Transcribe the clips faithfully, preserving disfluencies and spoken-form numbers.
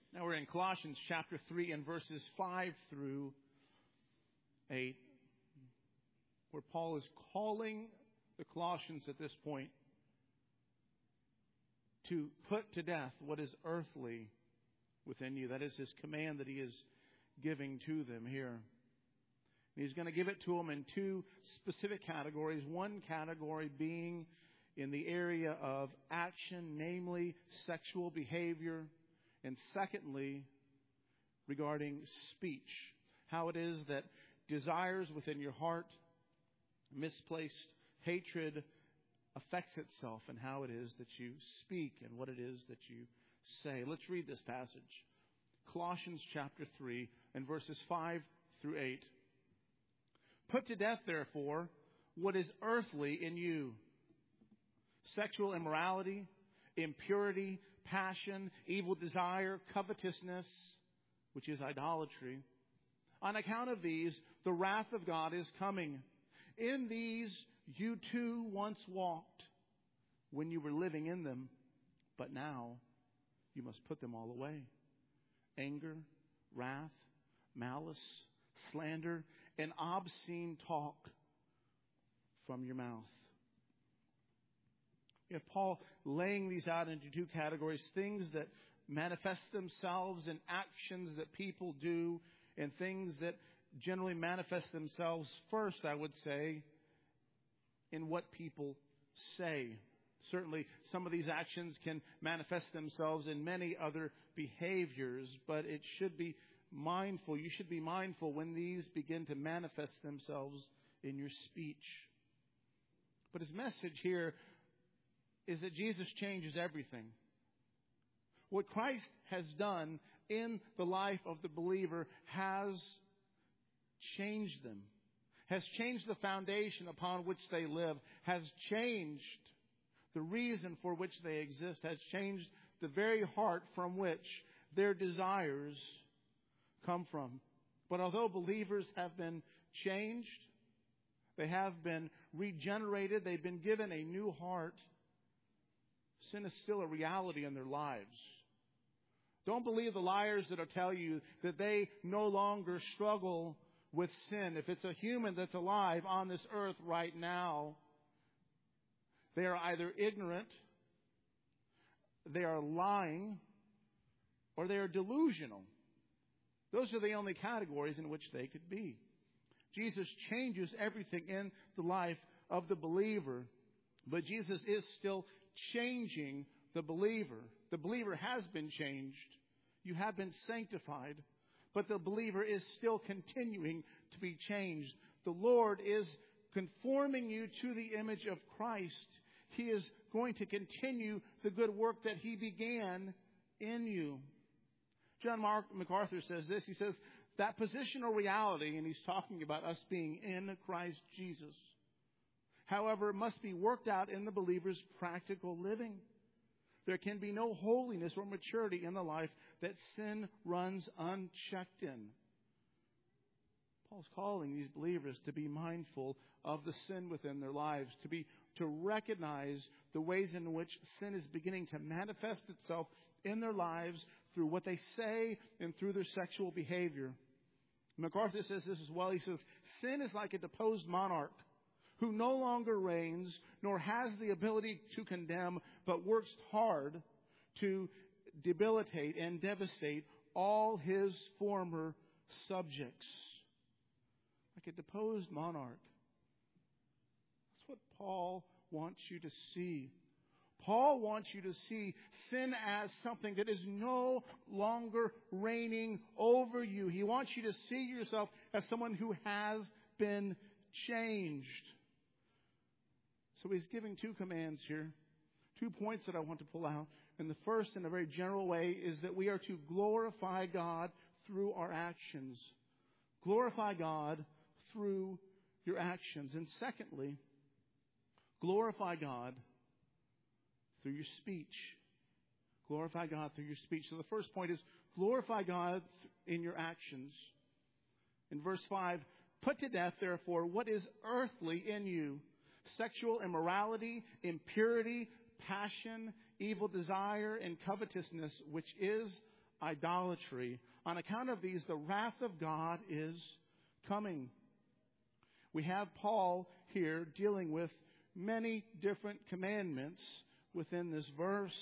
Now we're in Colossians chapter three and verses five through eight, where Paul is calling the Colossians at this point to put to death what is earthly within you. That is his command that he is giving to them here. And he's going to give it to them in two specific categories. One category being in the area of action, namely sexual behavior. And secondly, regarding speech. How it is that desires within your heart, misplaced hatred affects itself, and how it is that you speak and what it is that you say. Let's read this passage. Colossians chapter three and verses five through eight. Put to death, therefore, what is earthly in you: sexual immorality, impurity, passion, evil desire, covetousness, which is idolatry. On account of these, the wrath of God is coming. In these you too once walked when you were living in them, but now you must put them all away. Anger, wrath, malice, slander, and obscene talk from your mouth. We have Paul laying these out into two categories: things that manifest themselves in actions that people do, and things that generally manifest themselves first, I would say, in what people say. Certainly, some of these actions can manifest themselves in many other behaviors, but it should be mindful. You should be mindful when these begin to manifest themselves in your speech. But his message here is that Jesus changes everything. What Christ has done in the life of the believer has changed them, has changed the foundation upon which they live, has changed the reason for which they exist, has changed the very heart from which their desires come from. But although believers have been changed, they have been regenerated, they've been given a new heart, sin is still a reality in their lives. Don't believe the liars that'll tell you that they no longer struggle with sin. If it's a human that's alive on this earth right now, they are either ignorant, they are lying, or they are delusional. Those are the only categories in which they could be. Jesus changes everything in the life of the believer, but Jesus is still changing the believer. The believer has been changed. You have been sanctified, but the believer is still continuing to be changed. The Lord is conforming you to the image of Christ. He is going to continue the good work that He began in you. John Mark MacArthur says this. He says, that positional reality, and he's talking about us being in Christ Jesus, however, must be worked out in the believer's practical living. There can be no holiness or maturity in the life that sin runs unchecked in. Paul's calling these believers to be mindful of the sin within their lives, to be to recognize the ways in which sin is beginning to manifest itself in their lives through what they say and through their sexual behavior. MacArthur says this as well. He says, sin is like a deposed monarch who no longer reigns nor has the ability to condemn, but works hard to debilitate and devastate all his former subjects. Like a deposed monarch. That's what Paul wants you to see. Paul wants you to see sin as something that is no longer reigning over you. He wants you to see yourself as someone who has been changed. So he's giving two commands here. Two points that I want to pull out. And the first, in a very general way, is that we are to glorify God through our actions. Glorify God through your actions. And secondly, glorify God through your speech. Glorify God through your speech. So the first point is glorify God in your actions. In verse five, put to death, therefore, what is earthly in you: sexual immorality, impurity, passion, evil desire, and covetousness, which is idolatry. On account of these, the wrath of God is coming. We have Paul here dealing with many different commandments within this verse.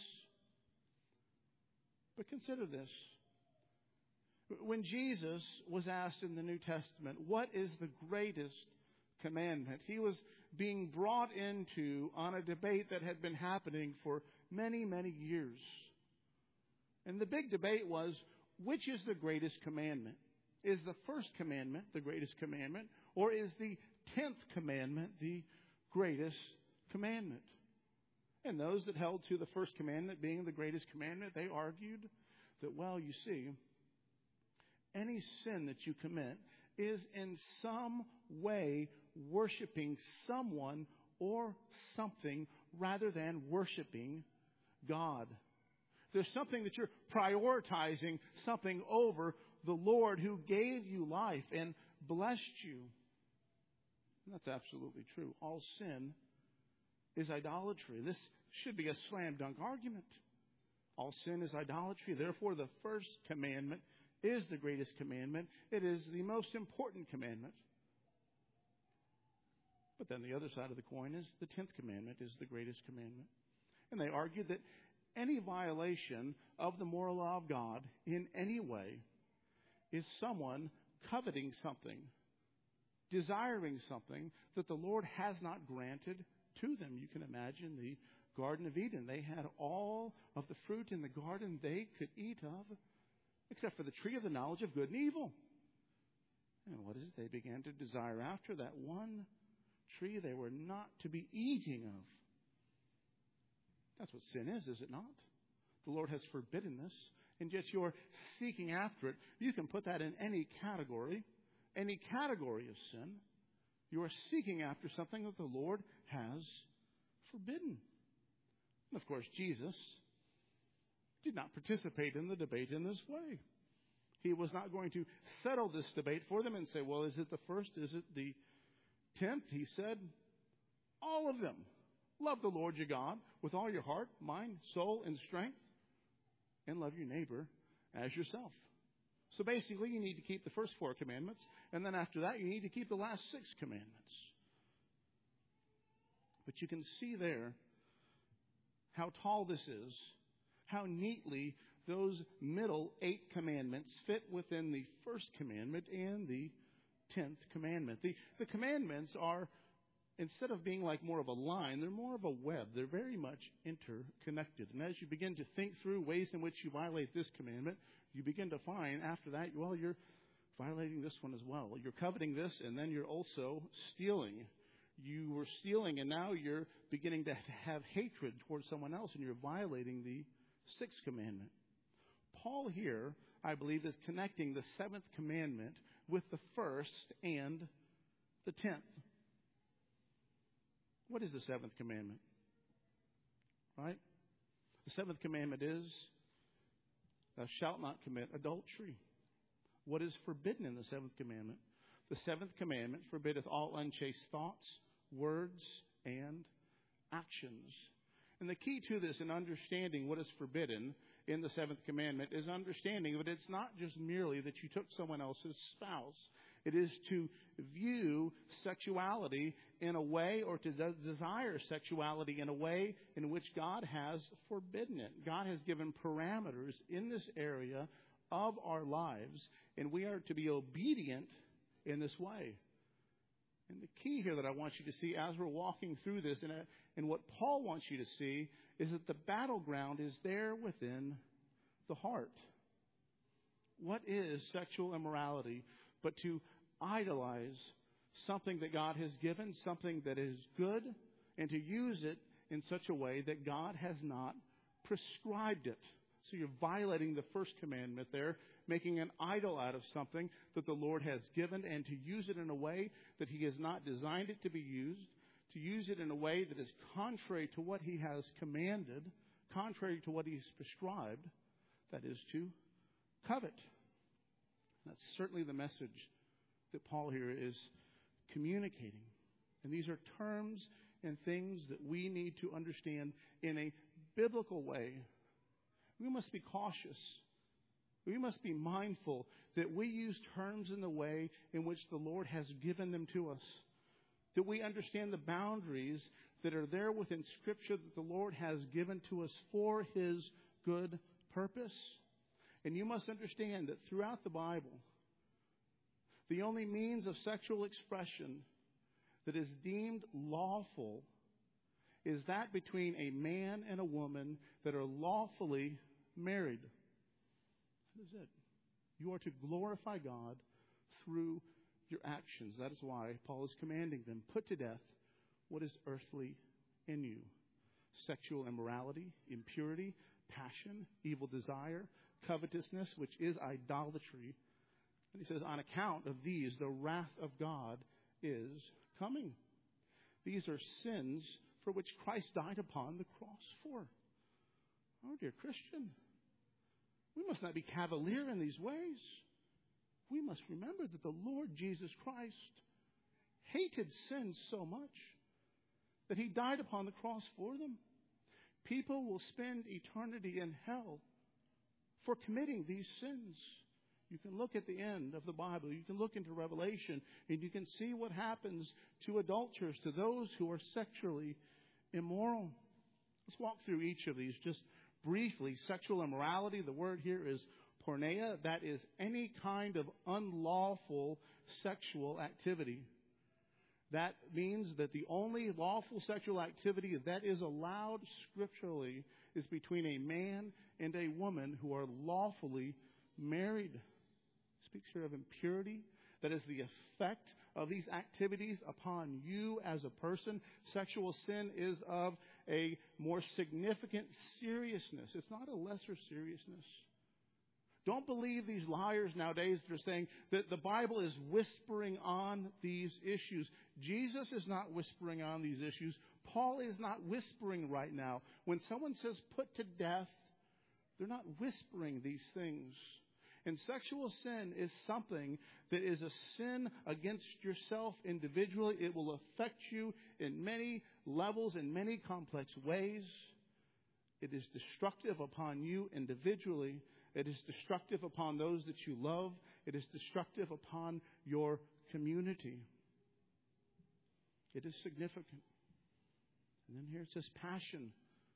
But consider this. When Jesus was asked in the New Testament, what is the greatest commandment? He was being brought into on a debate that had been happening for many, many years. And the big debate was, which is the greatest commandment? Is the first commandment the greatest commandment? Or is the tenth commandment the greatest commandment? And those that held to the first commandment being the greatest commandment, they argued that, well, you see, any sin that you commit is in some way worshiping someone or something rather than worshiping God. There's something that you're prioritizing something over the Lord who gave you life and blessed you. And that's absolutely true. All sin is idolatry. This should be a slam dunk argument. All sin is idolatry. Therefore, the first commandment is the greatest commandment. It is the most important commandment. But then the other side of the coin is the tenth commandment is the greatest commandment. And they argued that any violation of the moral law of God in any way is someone coveting something, desiring something that the Lord has not granted to them. You can imagine the Garden of Eden. They had all of the fruit in the garden they could eat of, except for the tree of the knowledge of good and evil. And what is it? They began to desire after that one tree they were not to be eating of. That's what sin is, is it not? The Lord has forbidden this, and yet you're seeking after it. You can put that in any category, any category of sin. You are seeking after something that the Lord has forbidden. And of course, Jesus did not participate in the debate in this way. He was not going to settle this debate for them and say, well, is it the first? Is it the tenth? He said, all of them. Love the Lord your God with all your heart, mind, soul, and strength, and love your neighbor as yourself. So basically, you need to keep the first four commandments, and then after that, you need to keep the last six commandments. But you can see there how tall this is, how neatly those middle eight commandments fit within the first commandment and the tenth commandment. The, the commandments are, instead of being like more of a line, they're more of a web. They're very much interconnected. And as you begin to think through ways in which you violate this commandment, you begin to find after that, well, you're violating this one as well. You're coveting this, and then you're also stealing. You were stealing, and now you're beginning to have hatred towards someone else, and you're violating the sixth commandment. Paul here, I believe, is connecting the seventh commandment with the first and the tenth. What is the seventh commandment? Right? The seventh commandment is, thou shalt not commit adultery. What is forbidden in the seventh commandment? The seventh commandment forbiddeth all unchaste thoughts, words, and actions. And the key to this in understanding what is forbidden in the seventh commandment is understanding that it's not just merely that you took someone else's spouse. It is to view sexuality in a way, or to de- desire sexuality in a way in which God has forbidden it. God has given parameters in this area of our lives, and we are to be obedient in this way. And the key here that I want you to see as we're walking through this, and, uh, and what Paul wants you to see, is that the battleground is there within the heart. What is sexual immorality but to idolize something that God has given, something that is good, and to use it in such a way that God has not prescribed it? So you're violating the first commandment there, making an idol out of something that the Lord has given, and to use it in a way that He has not designed it to be used, to use it in a way that is contrary to what He has commanded, contrary to what He's prescribed, that is to covet. That's certainly the message that Paul here is communicating. And these are terms and things that we need to understand in a biblical way. We must be cautious We must be mindful that we use terms in the way in which the Lord has given them to us. That we understand the boundaries that are there within Scripture that the Lord has given to us for His good purpose. And you must understand that throughout the Bible, the only means of sexual expression that is deemed lawful is that between a man and a woman that are lawfully married. That is it. You are to glorify God through your actions. That is why Paul is commanding them, put to death what is earthly in you. Sexual immorality, impurity, passion, evil desire, covetousness, which is idolatry. And he says, on account of these, the wrath of God is coming. These are sins for which Christ died upon the cross for. Oh, dear Christian, we must not be cavalier in these ways. We must remember that the Lord Jesus Christ hated sin so much that He died upon the cross for them. People will spend eternity in hell for committing these sins. You can look at the end of the Bible. You can look into Revelation, and you can see what happens to adulterers, to those who are sexually immoral. Let's walk through each of these just briefly. Sexual immorality, the word here is porneia. That is any kind of unlawful sexual activity. That means that the only lawful sexual activity that is allowed scripturally is between a man and a woman who are lawfully married. It speaks here of impurity. That is the effect of these activities upon you as a person. Sexual sin is of a more significant seriousness. It's not a lesser seriousness. Don't believe these liars nowadays that are saying that the Bible is whispering on these issues. Jesus is not whispering on these issues. Paul is not whispering right now. When someone says put to death, they're not whispering these things. And sexual sin is something that is a sin against yourself individually. It will affect you in many levels, in many complex ways. It is destructive upon you individually. It is destructive upon those that you love. It is destructive upon your community. It is significant. And then here it says passion.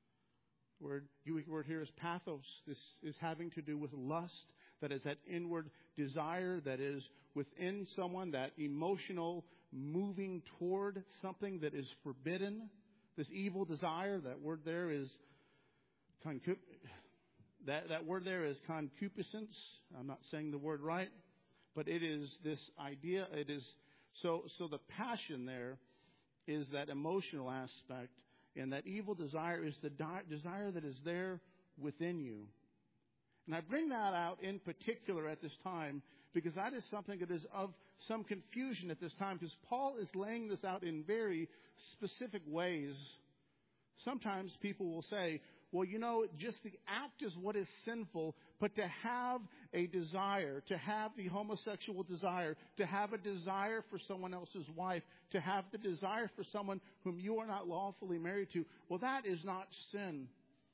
The word, Greek word here is pathos. This is having to do with lust. That is that inward desire that is within someone, that emotional moving toward something that is forbidden. This evil desire, that word there is concup- that, that word there is concupiscence. I'm not saying the word right, but it is this idea. It is so so the passion there is that emotional aspect, and that evil desire is the di- desire that is there within you. And I bring that out in particular at this time because that is something that is of some confusion at this time, because Paul is laying this out in very specific ways. Sometimes people will say, well, you know, just the act is what is sinful, but to have a desire, to have the homosexual desire, to have a desire for someone else's wife, to have the desire for someone whom you are not lawfully married to, well, that is not sin.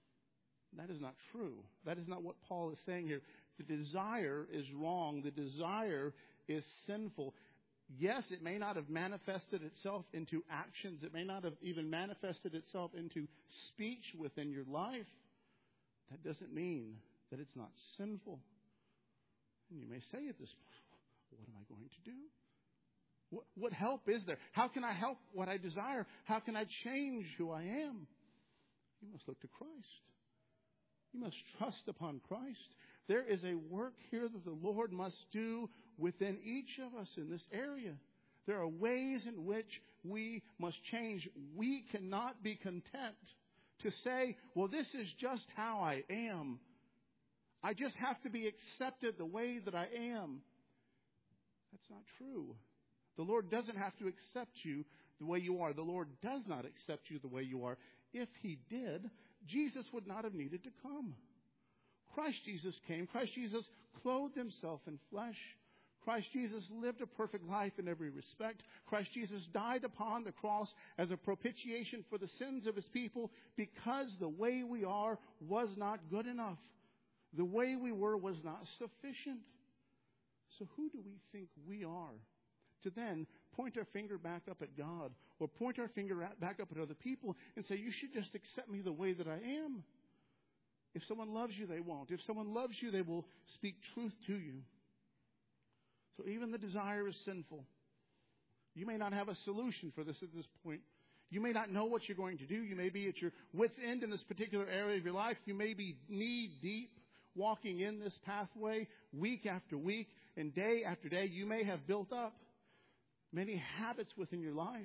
That is not true. That is not what Paul is saying here. The desire is wrong. The desire is sinful. Yes, it may not have manifested itself into actions. It may not have even manifested itself into speech within your life. That doesn't mean that it's not sinful. And you may say at this point, what am I going to do? What, what help is there? How can I help what I desire? How can I change who I am? You must look to Christ. You must trust upon Christ. There is a work here that the Lord must do within each of us in this area. There are ways in which we must change. We cannot be content to say, well, this is just how I am. I just have to be accepted the way that I am. That's not true. The Lord doesn't have to accept you the way you are. The Lord does not accept you the way you are. If He did, Jesus would not have needed to come. Christ Jesus came. Christ Jesus clothed Himself in flesh. Christ Jesus lived a perfect life in every respect. Christ Jesus died upon the cross as a propitiation for the sins of His people because the way we are was not good enough. The way we were was not sufficient. So who do we think we are to then point our finger back up at God or point our finger at, back up at other people and say, you should just accept me the way that I am? If someone loves you, they won't. If someone loves you, they will speak truth to you. So even the desire is sinful. You may not have a solution for this at this point. You may not know what you're going to do. You may be at your wit's end in this particular area of your life. You may be knee deep walking in this pathway week after week and day after day. You may have built up many habits within your life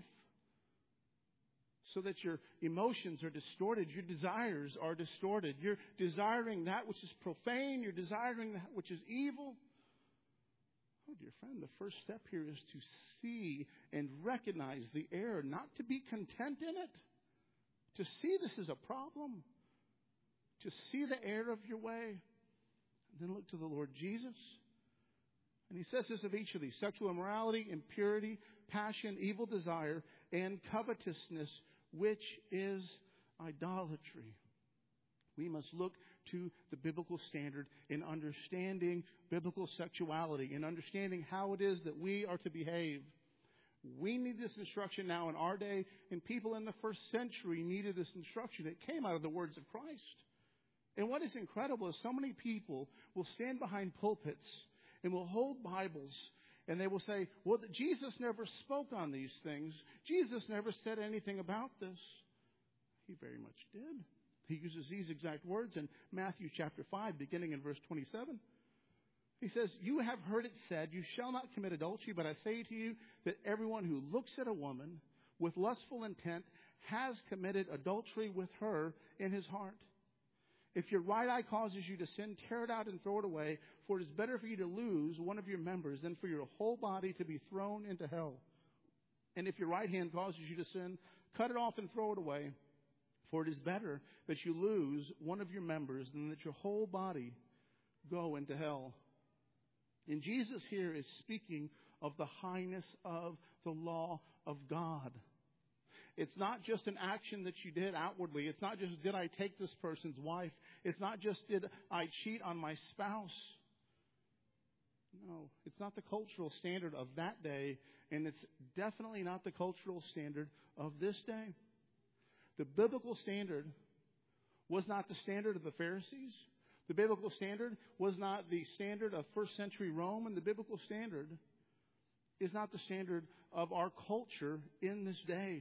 so that your emotions are distorted. Your desires are distorted. You're desiring that which is profane. You're desiring that which is evil. Oh, dear friend, the first step here is to see and recognize the error, not to be content in it. To see this is a problem. To see the error of your way. And then look to the Lord Jesus. And he says this of each of these: sexual immorality, impurity, passion, evil desire, and covetousness, which is idolatry. We must look to the biblical standard in understanding biblical sexuality, in understanding how it is that we are to behave. We need this instruction now in our day, and people in the first century needed this instruction. It came out of the words of Christ. And what is incredible is so many people will stand behind pulpits and will hold Bibles, and they will say, well, Jesus never spoke on these things. Jesus never said anything about this. He very much did. He uses these exact words in Matthew chapter five, beginning in verse twenty-seven. He says, you have heard it said, you shall not commit adultery, but I say to you that everyone who looks at a woman with lustful intent has committed adultery with her in his heart. If your right eye causes you to sin, tear it out and throw it away, for it is better for you to lose one of your members than for your whole body to be thrown into hell. And if your right hand causes you to sin, cut it off and throw it away. For it is better that you lose one of your members than that your whole body go into hell. And Jesus here is speaking of the highness of the law of God. It's not just an action that you did outwardly. It's not just, did I take this person's wife? It's not just, did I cheat on my spouse? No, it's not the cultural standard of that day, and it's definitely not the cultural standard of this day. The biblical standard was not the standard of the Pharisees. The biblical standard was not the standard of first century Rome, and the biblical standard is not the standard of our culture in this day.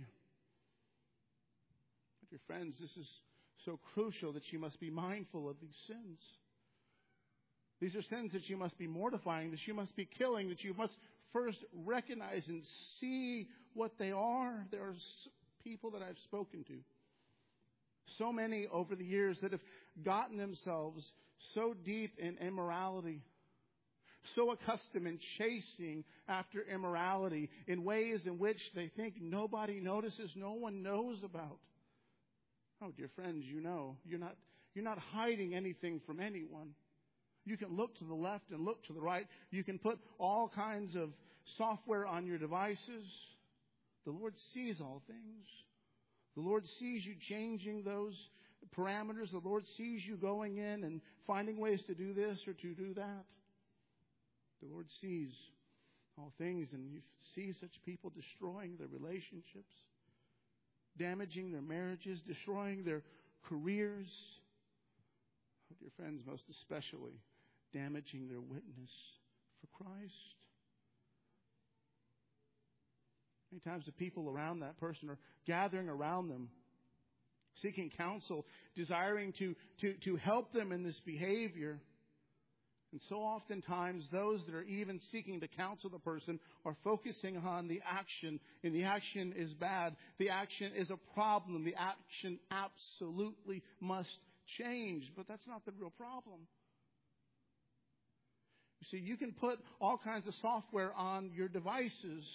But dear friends, this is so crucial that you must be mindful of these sins. These are sins that you must be mortifying, that you must be killing, that you must first recognize and see what they are. There are people that I've spoken to, so many over the years, that have gotten themselves so deep in immorality, so accustomed in chasing after immorality in ways in which they think nobody notices, no one knows about. Oh, dear friends, you know, you're not, you're not hiding anything from anyone. You can look to the left and look to the right. You can put all kinds of software on your devices. The Lord sees all things. The Lord sees you changing those parameters. The Lord sees you going in and finding ways to do this or to do that. The Lord sees all things, and you see such people destroying their relationships, damaging their marriages, destroying their careers. Oh, dear friends, most especially damaging their witness for Christ. Many times the people around that person are gathering around them, seeking counsel, desiring to, to, to help them in this behavior. And so oftentimes those that are even seeking to counsel the person are focusing on the action, and the action is bad. The action is a problem. The action absolutely must change, but that's not the real problem. You see, you can put all kinds of software on your devices.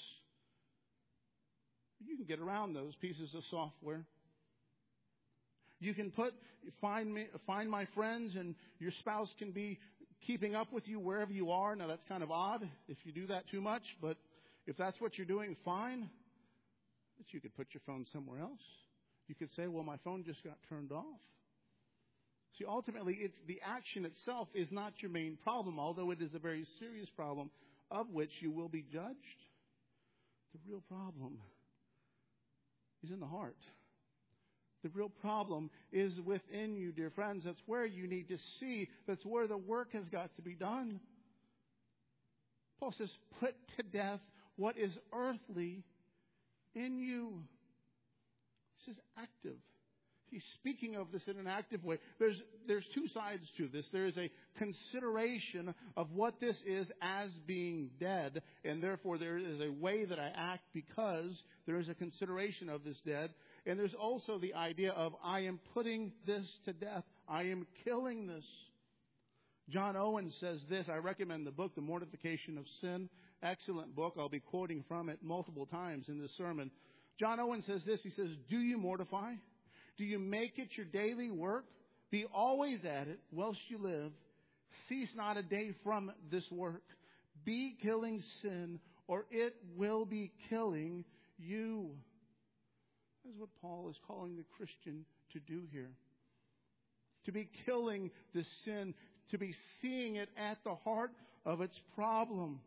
You can get around those pieces of software. You can put find me, find my friends, and your spouse can be keeping up with you wherever you are. Now, that's kind of odd if you do that too much, but if that's what you're doing, fine. But you could put your phone somewhere else. You could say, well, my phone just got turned off. See, ultimately, it's the action itself is not your main problem, although it is a very serious problem of which you will be judged. The real problem is in the heart. The real problem is within you, dear friends. That's where you need to see. That's where the work has got to be done. Paul says, put to death what is earthly in you. This is active. He's speaking of this in an active way. There's, there's two sides to this. There is a consideration of what this is as being dead, and therefore there is a way that I act because there is a consideration of this dead. And there's also the idea of I am putting this to death. I am killing this. John Owen says this. I recommend the book, The Mortification of Sin. Excellent book. I'll be quoting from it multiple times in this sermon. John Owen says this. He says, do you mortify? Do you make it your daily work? Be always at it whilst you live. Cease not a day from this work. Be killing sin, or it will be killing you. That's what Paul is calling the Christian to do here. To be killing the sin, to be seeing it at the heart of its problem.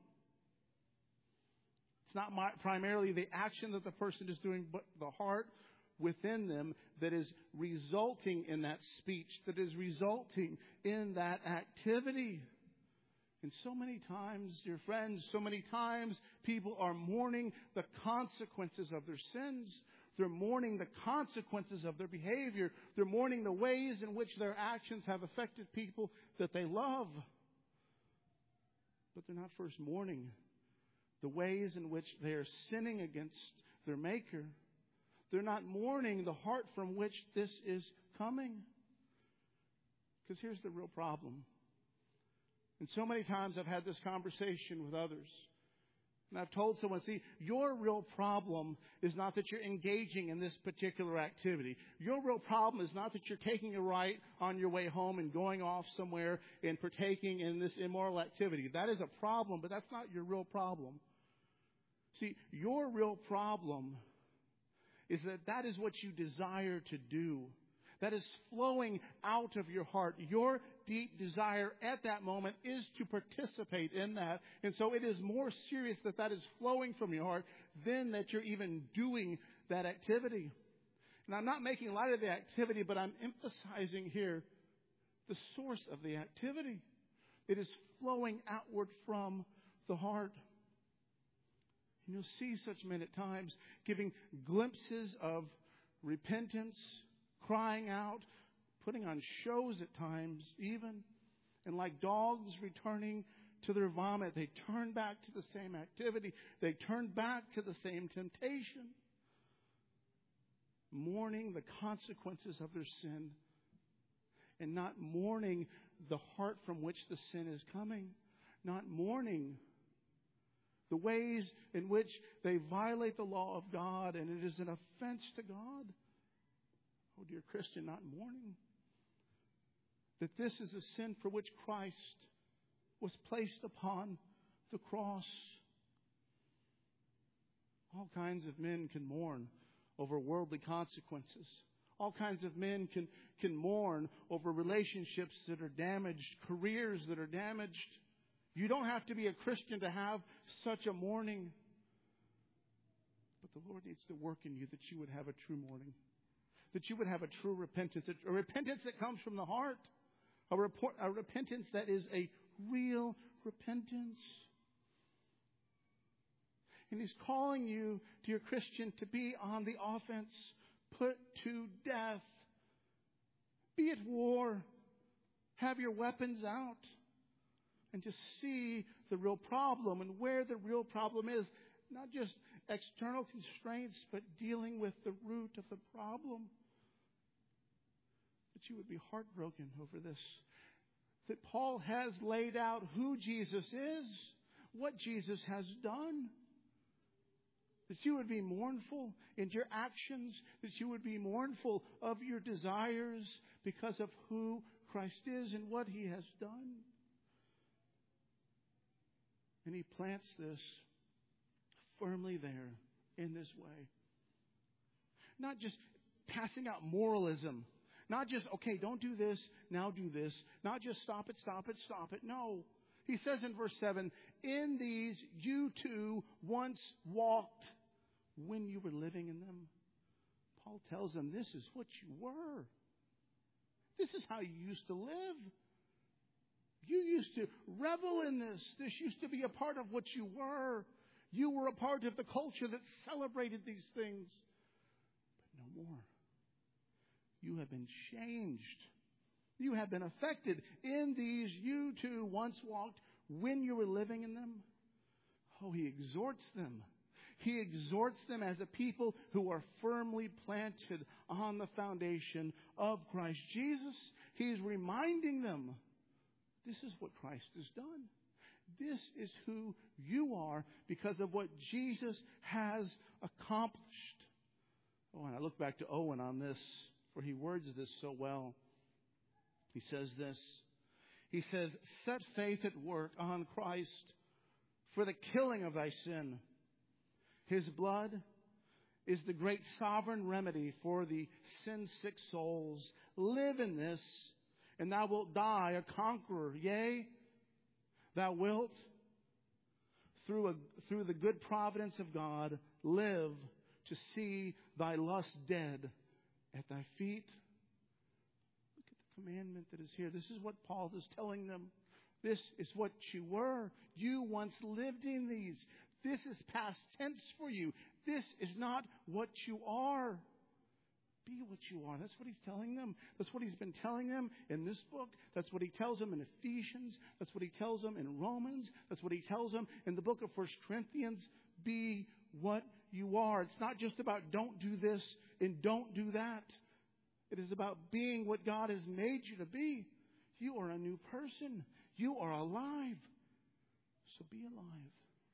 It's not my, primarily the action that the person is doing, but the heart within them that is resulting in that speech, that is resulting in that activity. And so many times, dear friends, so many times people are mourning the consequences of their sins. They're mourning the consequences of their behavior. They're mourning the ways in which their actions have affected people that they love. But they're not first mourning the ways in which they are sinning against their Maker. They're not mourning the heart from which this is coming. Because here's the real problem. And so many times I've had this conversation with others. And I've told someone, see, your real problem is not that you're engaging in this particular activity. Your real problem is not that you're taking a right on your way home and going off somewhere and partaking in this immoral activity. That is a problem, but that's not your real problem. See, your real problem is that that is what you desire to do. That is flowing out of your heart. Your deep desire at that moment is to participate in that. And so it is more serious that that is flowing from your heart than that you're even doing that activity. And I'm not making light of the activity, but I'm emphasizing here the source of the activity. It is flowing outward from the heart. And you'll see such men at times giving glimpses of repentance, crying out, putting on shows at times even. And like dogs returning to their vomit, they turn back to the same activity. They turn back to the same temptation. Mourning the consequences of their sin and not mourning the heart from which the sin is coming. Not mourning the ways in which they violate the law of God, and it is an offense to God. Oh, dear Christian, not mourning that this is a sin for which Christ was placed upon the cross. All kinds of men can mourn over worldly consequences. All kinds of men can, can mourn over relationships that are damaged, careers that are damaged. You don't have to be a Christian to have such a mourning. But the Lord needs to work in you that you would have a true mourning. That you would have a true repentance. A repentance that comes from the heart. A, report, a repentance that is a real repentance. And He's calling you, dear Christian, to be on the offense. Put to death. Be at war. Have your weapons out. And to see the real problem and where the real problem is. Not just external constraints, but dealing with the root of the problem. That you would be heartbroken over this. That Paul has laid out who Jesus is. What Jesus has done. That you would be mournful in your actions. That you would be mournful of your desires because of who Christ is and what He has done. And He plants this firmly there in this way. Not just passing out moralism. Not just, okay, don't do this, now do this. Not just stop it, stop it, stop it. No. He says in verse seven, in these you too once walked when you were living in them. Paul tells them this is what you were. This is how you used to live. You used to revel in this. This used to be a part of what you were. You were a part of the culture that celebrated these things. But no more. You have been changed. You have been affected. In these you too once walked when you were living in them. Oh, he exhorts them. He exhorts them as a people who are firmly planted on the foundation of Christ Jesus. He's reminding them, this is what Christ has done. This is who you are because of what Jesus has accomplished. Oh, and I look back to Owen on this, for he words this so well. He says this. He says, set faith at work on Christ for the killing of thy sin. His blood is the great sovereign remedy for the sin-sick souls. Live in this, and thou wilt die a conqueror. Yea, thou wilt, through, a, through the good providence of God, live to see thy lust dead at thy feet. Look at the commandment that is here. This is what Paul is telling them. This is what you were. You once lived in these. This is past tense for you. This is not what you are. Be what you are. That's what he's telling them. That's what he's been telling them in this book. That's what he tells them in Ephesians. That's what he tells them in Romans. That's what he tells them in the book of First Corinthians. Be what you are. It's not just about don't do this and don't do that. It is about being what God has made you to be. You are a new person. You are alive. So be alive.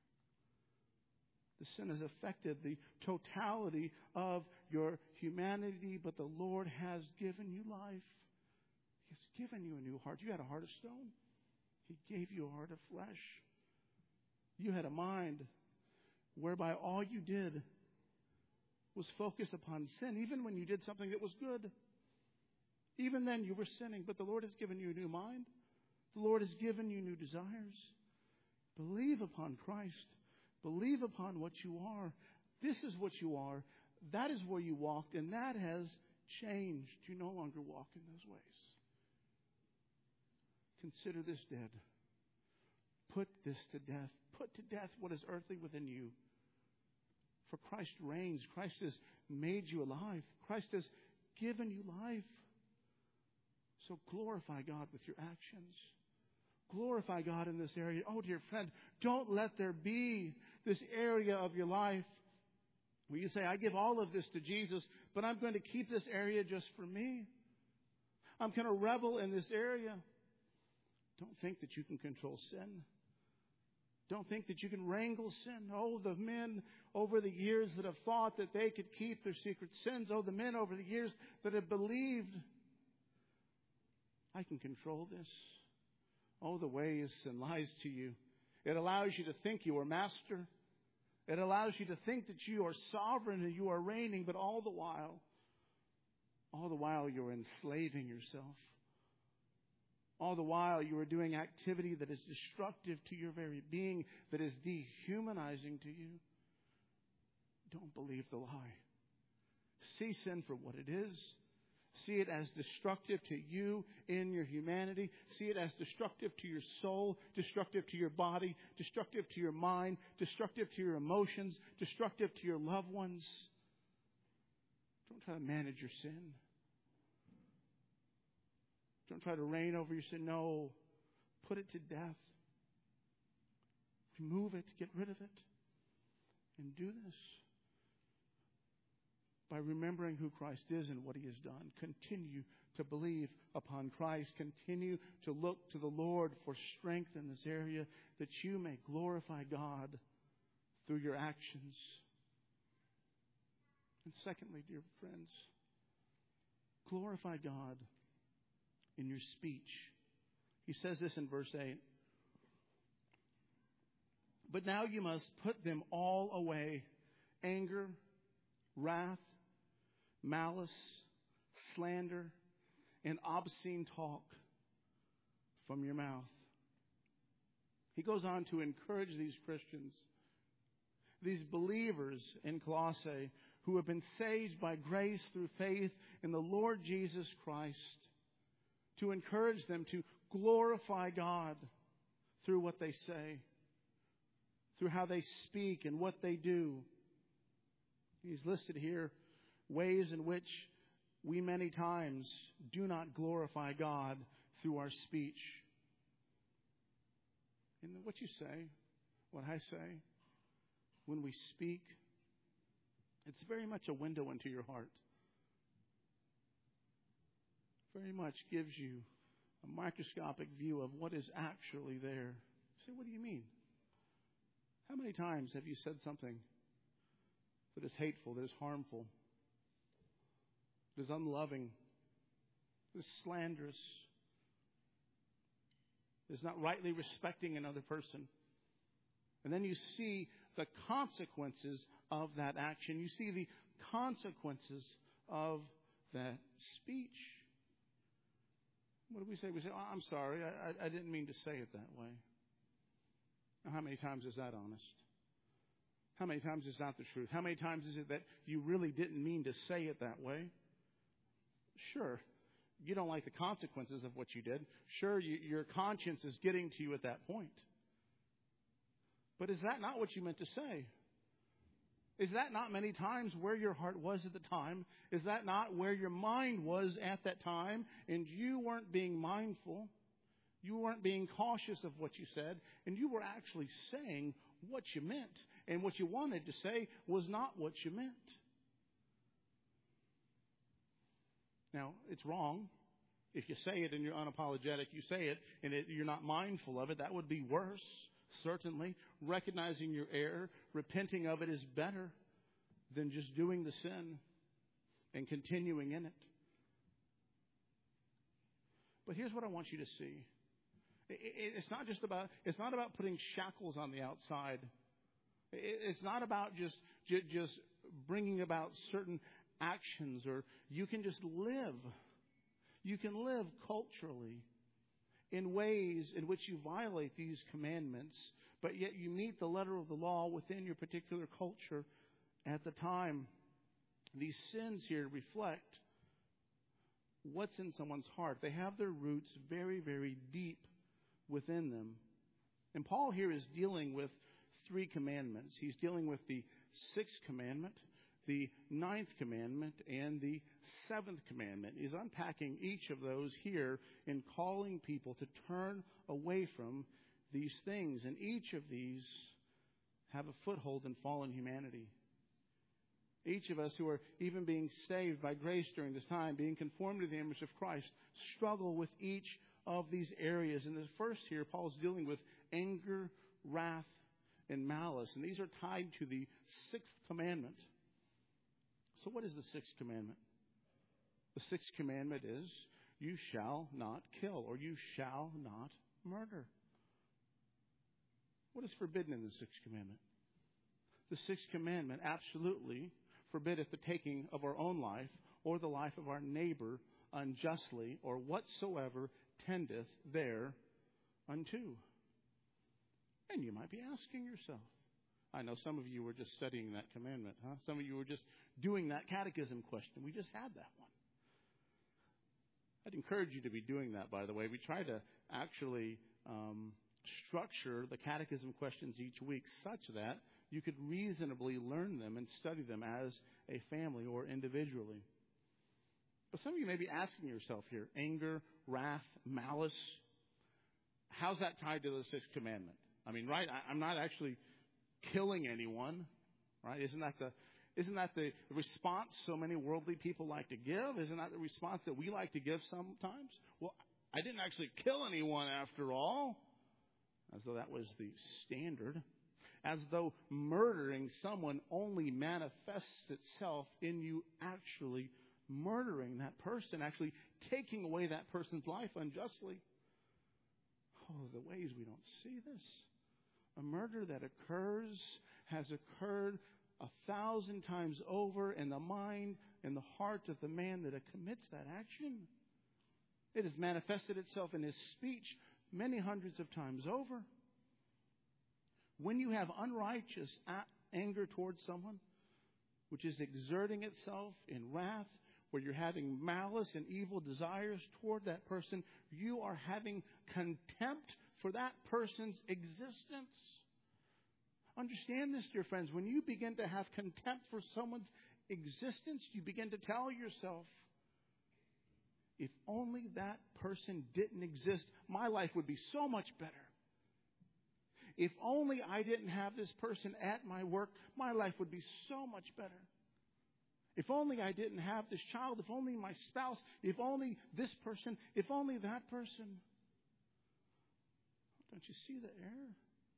The sin has affected the totality of your humanity, but the Lord has given you life. He has given you a new heart. You had a heart of stone. He gave you a heart of flesh. You had a mind whereby all you did was focus upon sin, even when you did something that was good. Even then you were sinning, but the Lord has given you a new mind. The Lord has given you new desires. Believe upon Christ. Believe upon what you are. This is what you are. That is where you walked, and that has changed. You no longer walk in those ways. Consider this dead. Put this to death. Put to death what is earthly within you. For Christ reigns. Christ has made you alive. Christ has given you life. So glorify God with your actions. Glorify God in this area. Oh, dear friend, don't let there be this area of your life where you say, I give all of this to Jesus, but I'm going to keep this area just for me. I'm going to revel in this area. Don't think that you can control sin. Don't think that you can wrangle sin. Oh, the men over the years that have thought that they could keep their secret sins. Oh, the men over the years that have believed, I can control this. Oh, the ways sin lies to you. It allows you to think you are master. It allows you to think that you are sovereign and you are reigning, but all the while, all the while you're enslaving yourself. All the while you are doing activity that is destructive to your very being, that is dehumanizing to you. Don't believe the lie. See sin for what it is. See it as destructive to you in your humanity. See it as destructive to your soul, destructive to your body, destructive to your mind, destructive to your emotions, destructive to your loved ones. Don't try to manage your sin. Don't try to reign over your sin. No, put it to death. Remove it. Get rid of it. And do this by remembering who Christ is and what He has done. Continue to believe upon Christ. Continue to look to the Lord for strength in this area that you may glorify God through your actions. And secondly, dear friends, glorify God in your speech. He says this in verse eight. But now you must put them all away. Anger, wrath, malice, slander, and obscene talk from your mouth. He goes on to encourage these Christians, these believers in Colossae who have been saved by grace through faith in the Lord Jesus Christ, to encourage them to glorify God through what they say, through how they speak and what they do. He's listed here ways in which we many times do not glorify God through our speech. And what you say, what I say, when we speak, it's very much a window into your heart. Very much gives you a microscopic view of what is actually there. You say, what do you mean? How many times have you said something that is hateful, that is harmful, that is unloving, that is slanderous, that is not rightly respecting another person? And then you see the consequences of that action. You see the consequences of that speech. What do we say? We say, oh, I'm sorry, I, I didn't mean to say it that way. Now, how many times is that honest? How many times is that the truth? How many times is it that you really didn't mean to say it that way? Sure, you don't like the consequences of what you did. Sure, you, your conscience is getting to you at that point. But is that not what you meant to say? Is that not many times where your heart was at the time? Is that not where your mind was at that time? And you weren't being mindful. You weren't being cautious of what you said. And you were actually saying what you meant. And what you wanted to say was not what you meant. Now, it's wrong. If you say it and you're unapologetic, you say it and it, you're not mindful of it, that would be worse. Certainly, recognizing your error, repenting of it is better than just doing the sin and continuing in it. But here's what I want you to see. It's not just about, it's not about putting shackles on the outside. It's not about just, just bringing about certain actions, or you can just live. You can live culturally in ways in which you violate these commandments, but yet you meet the letter of the law within your particular culture at the time. These sins here reflect what's in someone's heart. They have their roots very, very deep within them. And Paul here is dealing with three commandments. He's dealing with the sixth commandment, the ninth commandment, and the seventh commandment. He's unpacking each of those here and calling people to turn away from these things. And each of these have a foothold in fallen humanity. Each of us who are even being saved by grace during this time, being conformed to the image of Christ, struggle with each of these areas. And the first here, Paul's dealing with anger, wrath, and malice. And these are tied to the sixth commandment. So what is the sixth commandment? The sixth commandment is, you shall not kill, or you shall not murder. What is forbidden in the sixth commandment? The sixth commandment absolutely forbiddeth the taking of our own life or the life of our neighbor unjustly, or whatsoever tendeth thereunto. And you might be asking yourself, I know some of you were just studying that commandment, huh? Some of you were just doing that catechism question. We just had that one. I'd encourage you to be doing that, by the way. We try to actually um, structure the catechism questions each week such that you could reasonably learn them and study them as a family or individually. But some of you may be asking yourself here, anger, wrath, malice, how's that tied to the sixth commandment? I mean, right, I, I'm not actually killing anyone, right? Isn't that the isn't that the response so many worldly people like to give? Isn't that the response that we like to give sometimes? Well, I didn't actually kill anyone after all. As though that was the standard. As though murdering someone only manifests itself in you actually murdering that person, actually taking away that person's life unjustly. Oh, the ways we don't see this. A murder that occurs has occurred a thousand times over in the mind and the heart of the man that commits that action. It has manifested itself in his speech many hundreds of times over. When you have unrighteous anger towards someone, which is exerting itself in wrath, where you're having malice and evil desires toward that person, you are having contempt for that person's existence. Understand this, dear friends. When you begin to have contempt for someone's existence, you begin to tell yourself, if only that person didn't exist, my life would be so much better. If only I didn't have this person at my work, my life would be so much better. If only I didn't have this child, if only my spouse, if only this person, if only that person. Don't you see the error?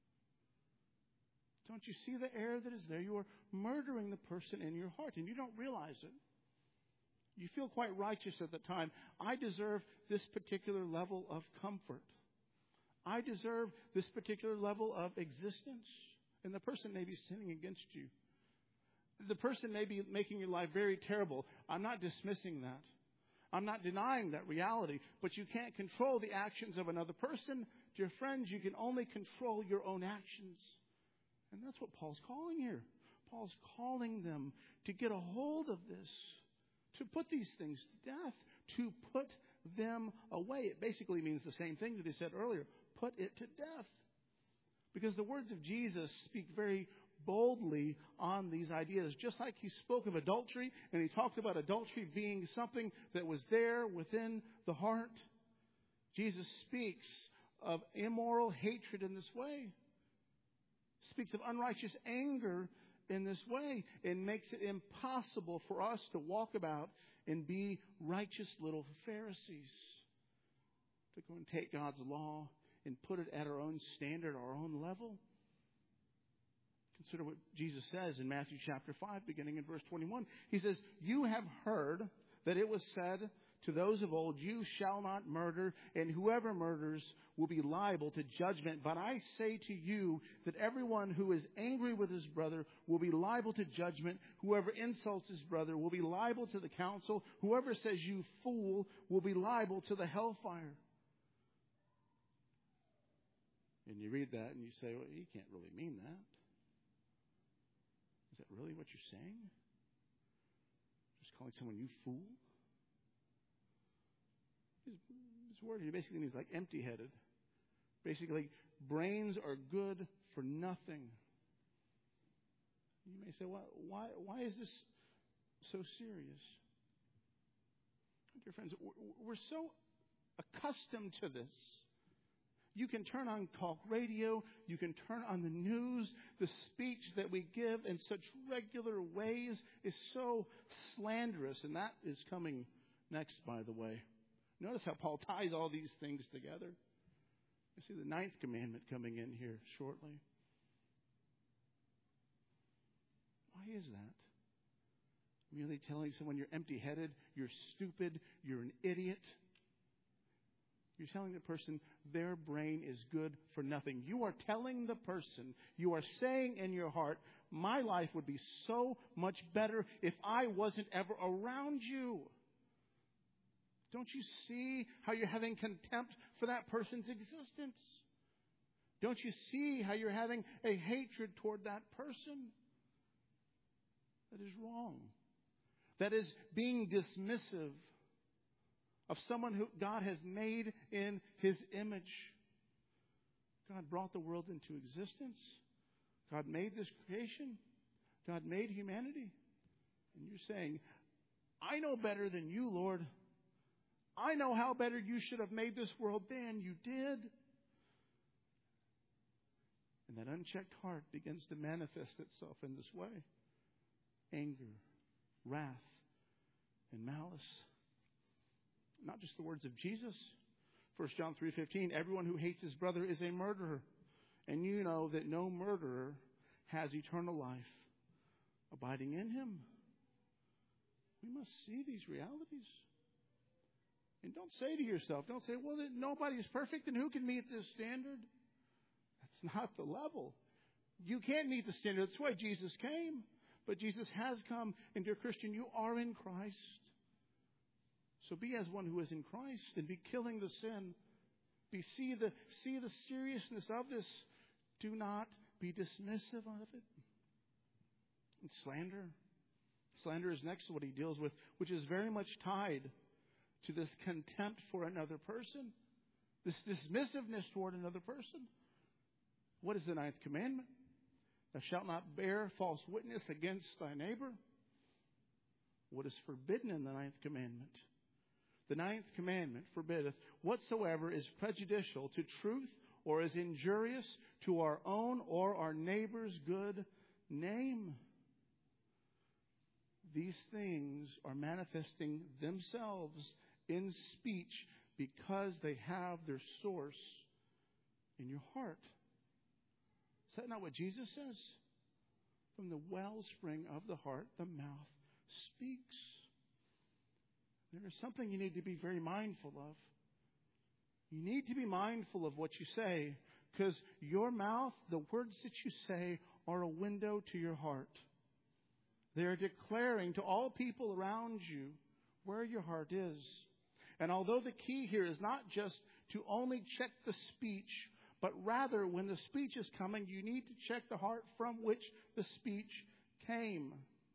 Don't you see the error that is there? You are murdering the person in your heart, and you don't realize it. You feel quite righteous at the time. I deserve this particular level of comfort. I deserve this particular level of existence. And the person may be sinning against you. The person may be making your life very terrible. I'm not dismissing that. I'm not denying that reality. But you can't control the actions of another person. Dear friends, you can only control your own actions. And that's what Paul's calling here. Paul's calling them to get a hold of this, to put these things to death, to put them away. It basically means the same thing that he said earlier. Put it to death. Because the words of Jesus speak very boldly on these ideas. Just like he spoke of adultery, and he talked about adultery being something that was there within the heart. Jesus speaks of immoral hatred in this way. Speaks of unrighteous anger in this way, and makes it impossible for us to walk about and be righteous little Pharisees. To go and take God's law and put it at our own standard, our own level. Consider what Jesus says in Matthew chapter five, beginning in verse twenty-one. He says, you have heard that it was said to those of old, you shall not murder, and whoever murders will be liable to judgment. But I say to you that everyone who is angry with his brother will be liable to judgment. Whoever insults his brother will be liable to the council. Whoever says you fool will be liable to the hellfire. And you read that and you say, well, he can't really mean that. Is that really what you're saying? Just calling someone you fool? His, his word here basically means like empty-headed. Basically, brains are good for nothing. You may say, well, why, why is this so serious? Dear friends, we're so accustomed to this. You can turn on talk radio. You can turn on the news. The speech that we give in such regular ways is so slanderous. And that is coming next, by the way. Notice how Paul ties all these things together. You see the ninth commandment coming in here shortly. Why is that? Merely telling someone you're empty-headed, you're stupid, you're an idiot. You're telling the person their brain is good for nothing. You are telling the person, you are saying in your heart, my life would be so much better if I wasn't ever around you. Don't you see how you're having contempt for that person's existence? Don't you see how you're having a hatred toward that person? That is wrong. That is being dismissive of someone who God has made in His image. God brought the world into existence. God made this creation. God made humanity. And you're saying, I know better than you, Lord. I know how better you should have made this world than you did. And that unchecked heart begins to manifest itself in this way. Anger, wrath, and malice. Not just the words of Jesus. First John three fifteen, everyone who hates his brother is a murderer. And you know that no murderer has eternal life abiding in him. We must see these realities. And don't say to yourself, don't say, well, nobody's perfect and who can meet this standard? That's not the level. You can't meet the standard. That's why Jesus came. But Jesus has come. And dear Christian, you are in Christ. So be as one who is in Christ and be killing the sin. Be see the see the seriousness of this. Do not be dismissive of it. And slander. Slander is next to what he deals with, which is very much tied to this contempt for another person. This dismissiveness toward another person. What is the ninth commandment? Thou shalt not bear false witness against thy neighbor. What is forbidden in the ninth commandment? The ninth commandment forbiddeth whatsoever is prejudicial to truth or is injurious to our own or our neighbor's good name. These things are manifesting themselves in speech because they have their source in your heart. Is that not what Jesus says? From the wellspring of the heart, the mouth speaks. There is something you need to be very mindful of. You need to be mindful of what you say, because your mouth, the words that you say, are a window to your heart. They are declaring to all people around you where your heart is. And although the key here is not just to only check the speech, but rather when the speech is coming, you need to check the heart from which the speech came.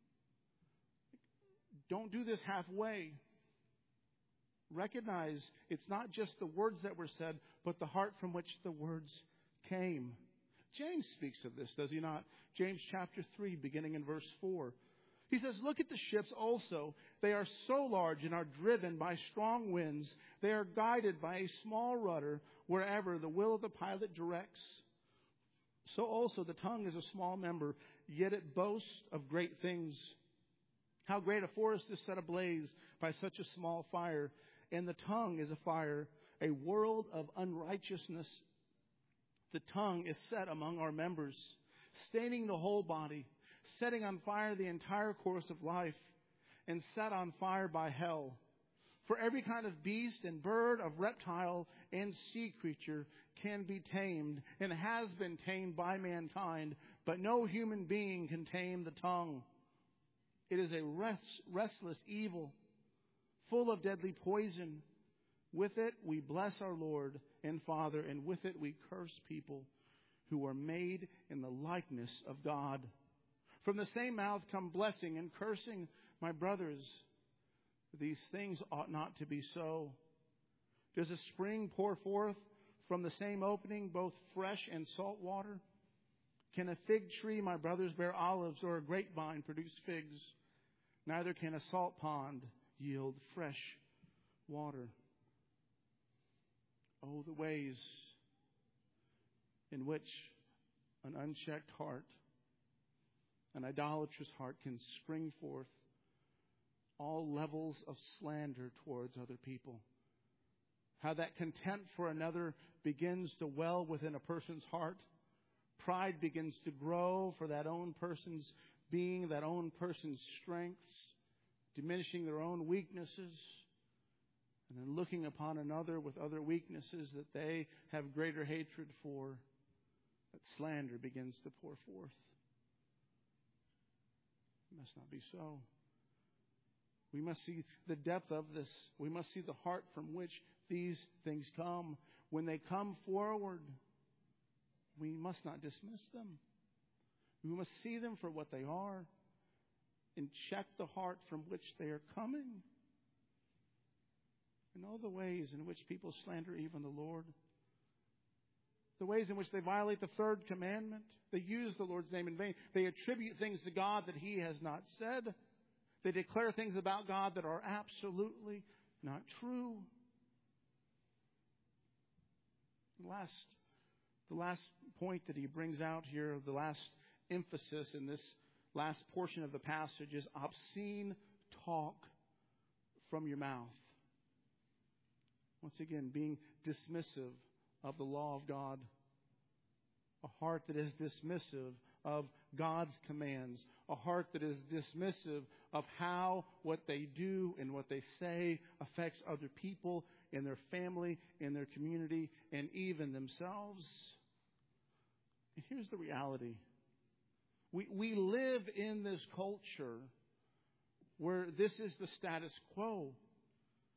Don't do this halfway. Recognize it's not just the words that were said, but the heart from which the words came. James speaks of this, does he not? James chapter three, beginning in verse four. He says, look at the ships also. They are so large and are driven by strong winds. They are guided by a small rudder wherever the will of the pilot directs. So also the tongue is a small member, yet it boasts of great things. How great a forest is set ablaze by such a small fire. And the tongue is a fire, a world of unrighteousness. The tongue is set among our members, staining the whole body, setting on fire the entire course of life, and set on fire by hell. For every kind of beast and bird, of reptile and sea creature can be tamed and has been tamed by mankind, but no human being can tame the tongue. It is a rest, restless evil, full of deadly poison. With it we bless our Lord and Father, and with it we curse people who are made in the likeness of God. From the same mouth come blessing and cursing. My brothers, these things ought not to be so. Does a spring pour forth from the same opening both fresh and salt water? Can a fig tree, my brothers, bear olives, or a grapevine produce figs? Neither can a salt pond yield fresh water. Oh, the ways in which an unchecked heart, an idolatrous heart, can spring forth all levels of slander towards other people. How that contempt for another begins to well within a person's heart. Pride begins to grow for that own person's being, that own person's strengths, diminishing their own weaknesses, and then looking upon another with other weaknesses that they have greater hatred for. That slander begins to pour forth. It must not be so. We must see the depth of this. We must see the heart from which these things come. When they come forward, we must not dismiss them. We must see them for what they are and check the heart from which they are coming. And all the ways in which people slander even the Lord. The ways in which they violate the third commandment. They use the Lord's name in vain. They attribute things to God that He has not said. They declare things about God that are absolutely not true. The last, the last point that he brings out here, the last emphasis in this last portion of the passage is obscene talk from your mouth. Once again, being dismissive of the law of God. A heart that is dismissive of God's commands. A heart that is dismissive of how what they do and what they say affects other people in their family, in their community, and even themselves. And here's the reality. We, we live in this culture where this is the status quo.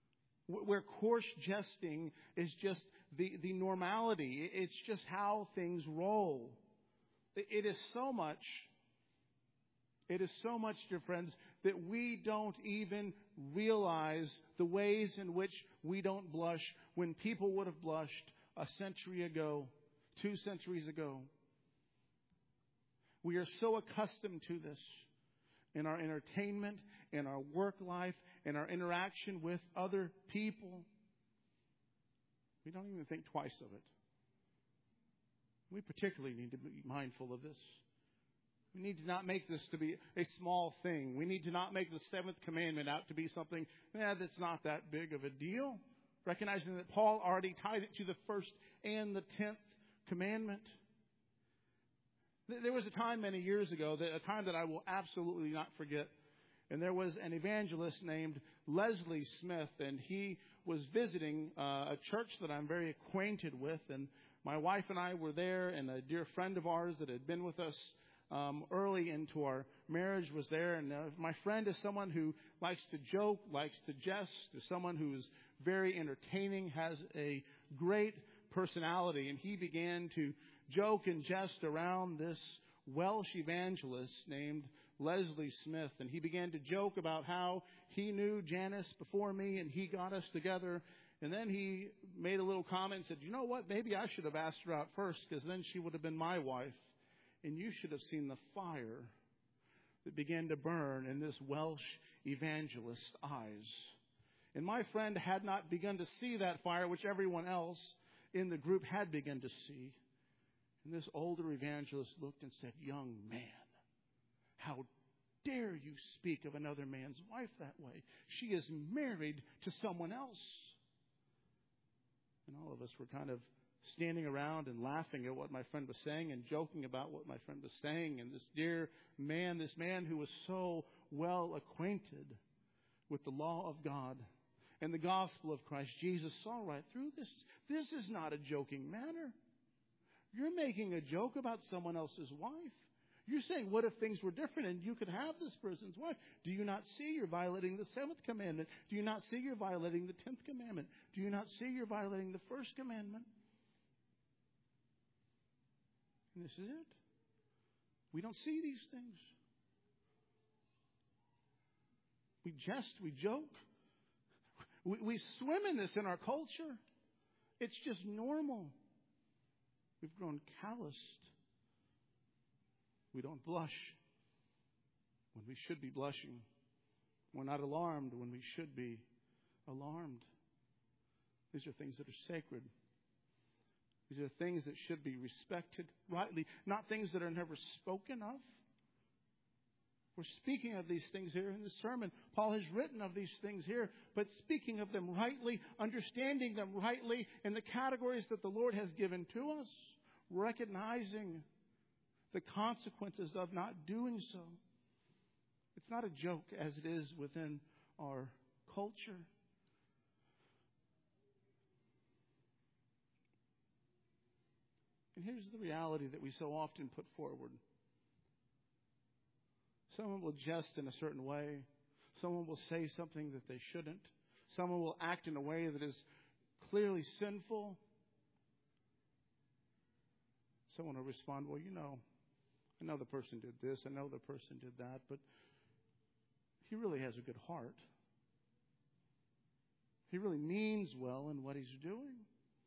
where coarse jesting is just the, the normality. It's just how things roll. It is so much, it is so much, dear friends, that we don't even realize the ways in which we don't blush when people would have blushed a century ago, two centuries ago. We are so accustomed to this in our entertainment, in our work life, in our interaction with other people. We don't even think twice of it. We particularly need to be mindful of this. We need to not make this to be a small thing. We need to not make the seventh commandment out to be something eh, that's not that big of a deal. Recognizing that Paul already tied it to the first and the tenth commandment. There was a time many years ago, a time that I will absolutely not forget. And there was an evangelist named Leslie Smith, and he was visiting uh, a church that I'm very acquainted with. And my wife and I were there, and a dear friend of ours that had been with us um, early into our marriage was there. And uh, my friend is someone who likes to joke, likes to jest, is someone who is very entertaining, has a great personality. And he began to joke and jest around this Welsh evangelist named Leslie Smith. And he began to joke about how he knew Janice before me and he got us together. And then he made a little comment and said, you know what, maybe I should have asked her out first, because then she would have been my wife. And you should have seen the fire that began to burn in this Welsh evangelist's eyes. And my friend had not begun to see that fire, which everyone else in the group had begun to see. And this older evangelist looked and said, young man, how dare you speak of another man's wife that way? She is married to someone else. And all of us were kind of standing around and laughing at what my friend was saying and joking about what my friend was saying. And this dear man, this man who was so well acquainted with the law of God and the gospel of Christ Jesus, saw right through this. This is not a joking matter. You're making a joke about someone else's wife. You're saying, what if things were different and you could have this person's wife? Do you not see you're violating the seventh commandment? Do you not see you're violating the tenth commandment? Do you not see you're violating the first commandment? And this is it. We don't see these things. We jest, we joke. We, we swim in this in our culture. It's just normal. We've grown calloused. We don't blush when we should be blushing. We're not alarmed when we should be alarmed. These are things that are sacred. These are things that should be respected rightly, not things that are never spoken of. We're speaking of these things here in the sermon. Paul has written of these things here, but speaking of them rightly, understanding them rightly in the categories that the Lord has given to us, recognizing the consequences of not doing so. It's not a joke as it is within our culture. And here's the reality that we so often put forward. Someone will jest in a certain way. Someone will say something that they shouldn't. Someone will act in a way that is clearly sinful. Someone will respond, well, you know, I know the person did this, I know the person did that, but he really has a good heart. He really means well in what he's doing.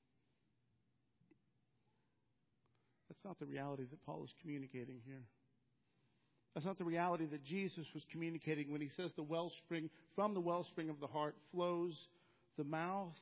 That's not the reality that Paul is communicating here. That's not the reality that Jesus was communicating when he says the wellspring, from the wellspring of the heart flows the mouth.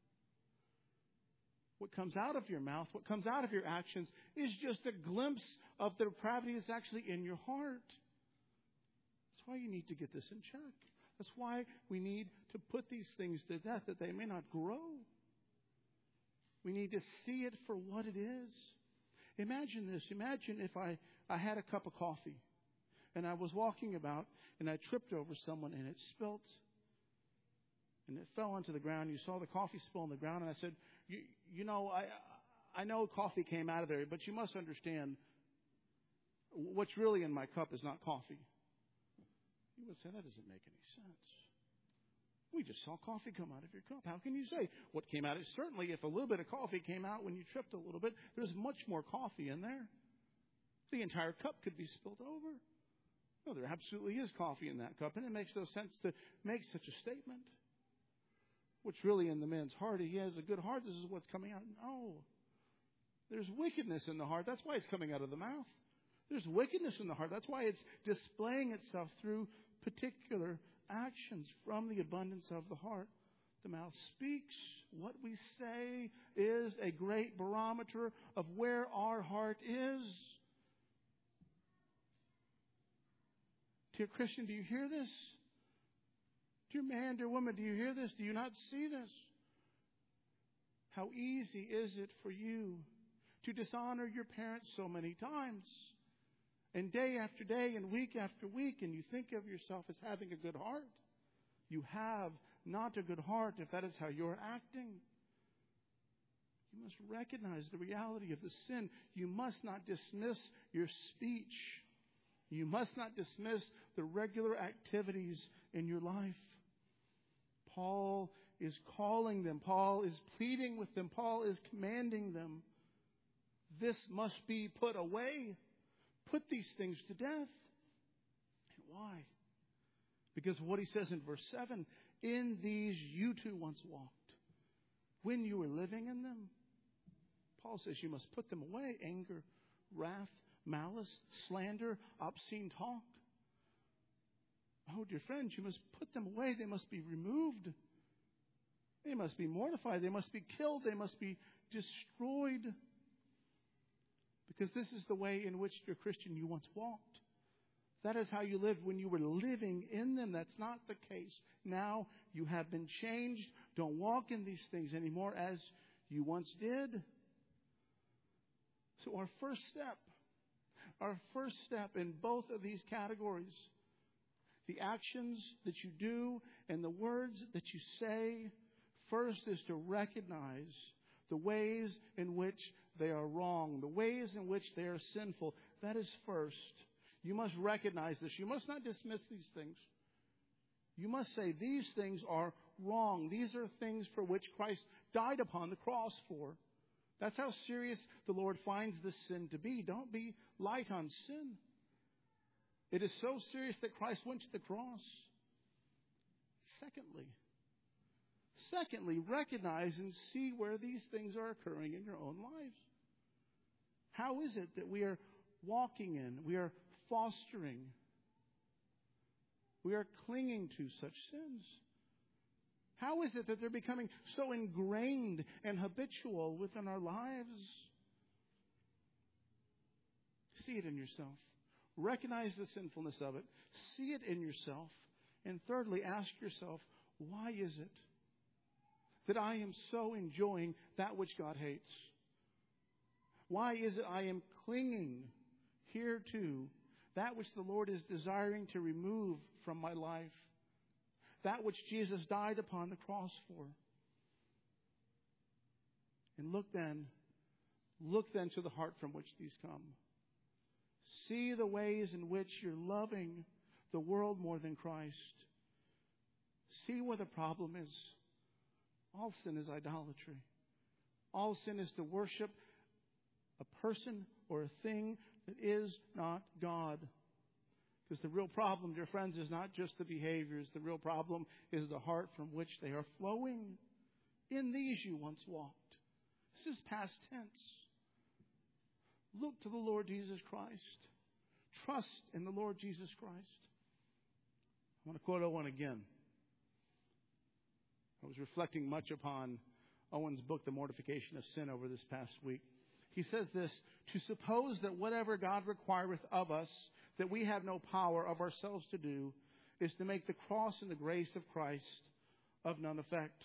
What comes out of your mouth, what comes out of your actions is just a glimpse of the depravity that's actually in your heart. That's why you need to get this in check. That's why we need to put these things to death, that they may not grow. We need to see it for what it is. Imagine this. Imagine if I, I had a cup of coffee and I was walking about and I tripped over someone and it spilt and it fell onto the ground. You saw the coffee spill on the ground and I said, you, you know, I, I know coffee came out of there, but you must understand what's really in my cup is not coffee. You would say, that doesn't make any sense. We just saw coffee come out of your cup. How can you say what came out? Certainly, if a little bit of coffee came out when you tripped a little bit, there's much more coffee in there. The entire cup could be spilled over. No, there absolutely is coffee in that cup, and it makes no sense to make such a statement. What's really in the man's heart? He has a good heart. This is what's coming out. No. There's wickedness in the heart. That's why it's coming out of the mouth. There's wickedness in the heart. That's why it's displaying itself through particular actions. From the abundance of the heart, the mouth speaks. What we say is a great barometer of where our heart is. Dear Christian, do you hear this? Dear man, dear woman, do you hear this? Do you not see this? How easy is it for you to dishonor your parents so many times? And day after day and week after week, and you think of yourself as having a good heart. You have not a good heart if that is how you're acting. You must recognize the reality of the sin. You must not dismiss your speech. You must not dismiss the regular activities in your life. Paul is calling them. Paul is pleading with them. Paul is commanding them. This must be put away. Put these things to death. And why? Because of what he says in verse seven. In these you too once walked, when you were living in them. Paul says you must put them away. Anger, wrath, malice, slander, obscene talk. Oh, dear friends, you must put them away. They must be removed. They must be mortified. They must be killed. They must be destroyed. Because this is the way in which, dear Christian, you once walked. That is how you lived when you were living in them. That's not the case. Now you have been changed. Don't walk in these things anymore as you once did. So our first step, our first step in both of these categories, the actions that you do and the words that you say, first is to recognize the ways in which they are wrong, the ways in which they are sinful. That is first. You must recognize this. You must not dismiss these things. You must say these things are wrong. These are things for which Christ died upon the cross for. That's how serious the Lord finds this sin to be. Don't be light on sin. It is so serious that Christ went to the cross. Secondly, secondly, recognize and see where these things are occurring in your own lives. How is it that we are walking in, we are fostering, we are clinging to such sins? How is it that they're becoming so ingrained and habitual within our lives? See it in yourself. Recognize the sinfulness of it. See it in yourself. And thirdly, ask yourself, why is it that I am so enjoying that which God hates? Why is it I am clinging here to that which the Lord is desiring to remove from my life? That which Jesus died upon the cross for. And look then, look then to the heart from which these come. See the ways in which you're loving the world more than Christ. See where the problem is. All sin is idolatry. All sin is to worship a person or a thing that is not God. Because the real problem, dear friends, is not just the behaviors. The real problem is the heart from which they are flowing. In these you once walked. This is past tense. Look to the Lord Jesus Christ. Trust in the Lord Jesus Christ. I want to quote Owen again. I was reflecting much upon Owen's book, The Mortification of Sin, over this past week. He says this, to suppose that whatever God requireth of us, that we have no power of ourselves to do, is to make the cross and the grace of Christ of none effect.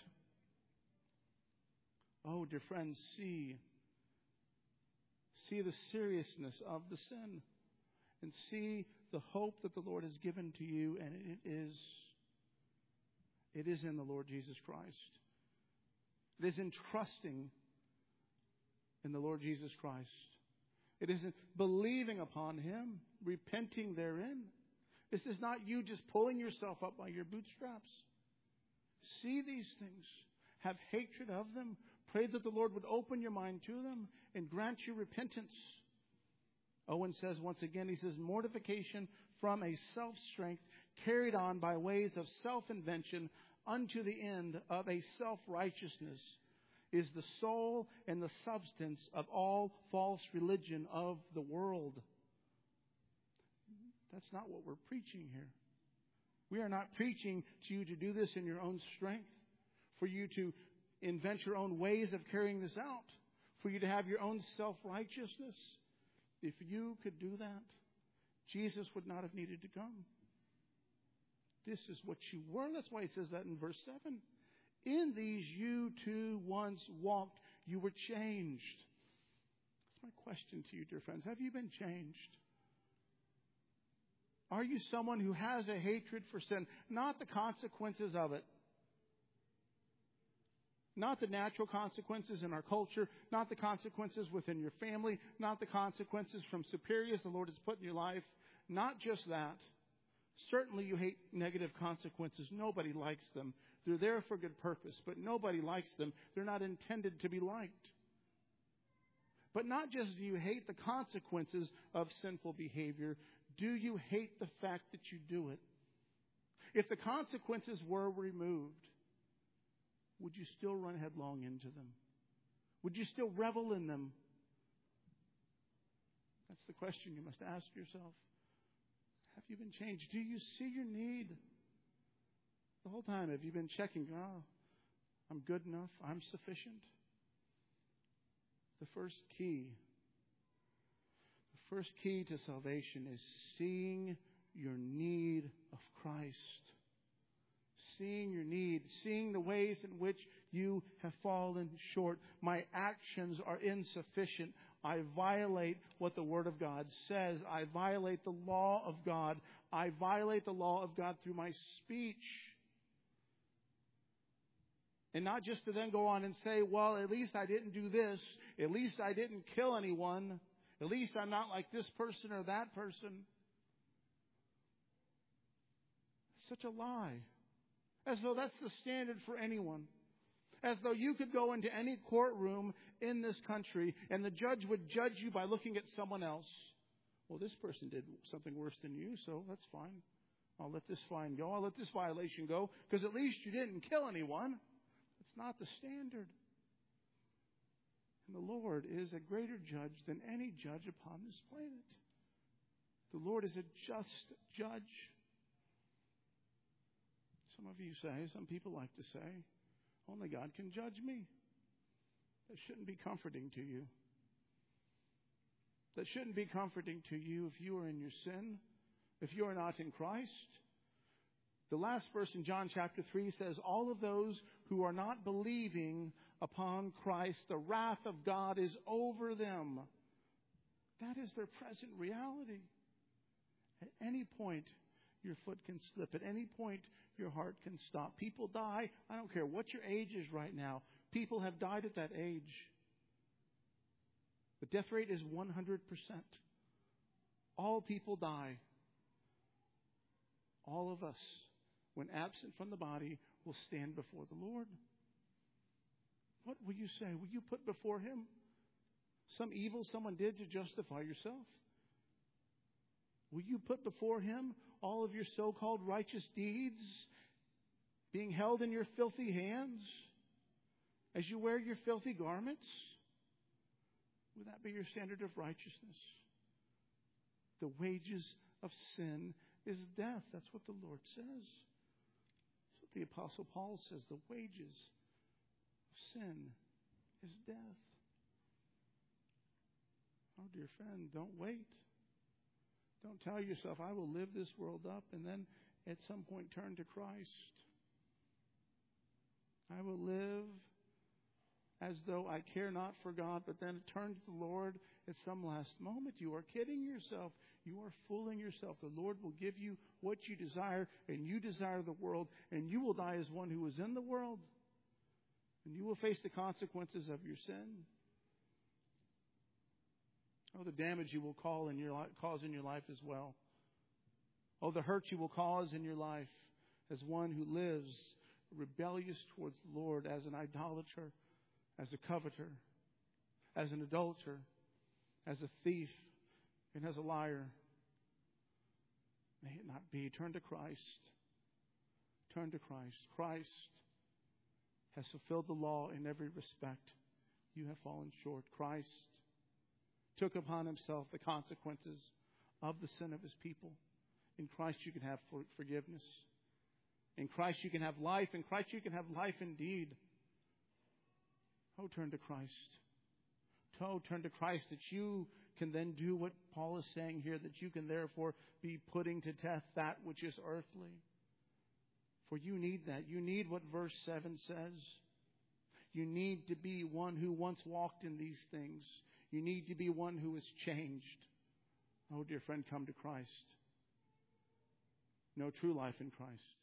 Oh, dear friends, see, see the seriousness of the sin, and see the hope that the Lord has given to you, and it is, it is in the Lord Jesus Christ. It is in trusting in the Lord Jesus Christ. It is in believing upon Him, repenting therein. This is not you just pulling yourself up by your bootstraps. See these things. Have hatred of them. Pray that the Lord would open your mind to them and grant you repentance. Owen says once again, he says, mortification from a self-strength carried on by ways of self-invention unto the end of a self-righteousness is the soul and the substance of all false religion of the world. That's not what we're preaching here. We are not preaching to you to do this in your own strength, for you to invent your own ways of carrying this out, for you to have your own self-righteousness. If you could do that, Jesus would not have needed to come. This is what you were. That's why he says that in verse seven. In these you too once walked. You were changed. That's my question to you, dear friends. Have you been changed? Are you someone who has a hatred for sin? Not the consequences of it. Not the natural consequences in our culture. Not the consequences within your family. Not the consequences from superiors the Lord has put in your life. Not just that. Certainly you hate negative consequences. Nobody likes them. They're there for good purpose, but nobody likes them. They're not intended to be liked. But not just do you hate the consequences of sinful behavior, do you hate the fact that you do it? If the consequences were removed, would you still run headlong into them? Would you still revel in them? That's the question you must ask yourself. Have you been changed? Do you see your need? The whole time, have you been checking, oh, I'm good enough, I'm sufficient? The first key, the first key to salvation is seeing your need of Christ. Seeing your need, seeing the ways in which you have fallen short. My actions are insufficient. I violate what the Word of God says. I violate the law of God. I violate the law of God through my speech. And not just to then go on and say, well, at least I didn't do this. At least I didn't kill anyone. At least I'm not like this person or that person. Such a lie. As though that's the standard for anyone. As though you could go into any courtroom in this country and the judge would judge you by looking at someone else. Well, this person did something worse than you, so that's fine. I'll let this fine go. I'll let this violation go, because at least you didn't kill anyone. It's not the standard. And the Lord is a greater judge than any judge upon this planet. The Lord is a just judge. Some of you say, some people like to say, only God can judge me. That shouldn't be comforting to you. That shouldn't be comforting to you if you are in your sin, if you are not in Christ. The last verse in John chapter three says, all of those who are not believing upon Christ, the wrath of God is over them. That is their present reality. At any point, your foot can slip. At any point, your heart can stop. People die. I don't care what your age is right now. People have died at that age. The death rate is one hundred percent. All people die. All of us, when absent from the body, will stand before the Lord. What will you say? Will you put before Him some evil someone did to justify yourself? Will you put before Him all of your so-called righteous deeds being held in your filthy hands as you wear your filthy garments? Would that be your standard of righteousness? The wages of sin is death. That's what the Lord says. That's what the Apostle Paul says. The wages of sin is death. Oh, dear friend, don't wait. Don't tell yourself, I will live this world up and then at some point turn to Christ. I will live as though I care not for God, but then turn to the Lord at some last moment. You are kidding yourself. You are fooling yourself. The Lord will give you what you desire, and you desire the world, and you will die as one who is in the world. And you will face the consequences of your sin. Oh, the damage you will cause in your life, cause in your life as well. Oh, the hurt you will cause in your life as one who lives rebellious towards the Lord, as an idolater, as a coveter, as an adulterer, as a thief, and as a liar. May it not be. Turn to Christ. Turn to Christ. Christ has fulfilled the law in every respect. You have fallen short. Christ took upon himself the consequences of the sin of his people. In Christ you can have forgiveness. In Christ you can have life. In Christ you can have life indeed. Oh, turn to Christ. Oh, turn to Christ, that you can then do what Paul is saying here, that you can therefore be putting to death that which is earthly. For you need that. You need what verse seven says. You need to be one who once walked in these things. You need to be one who is changed. Oh, dear friend, come to Christ. Know true life in Christ.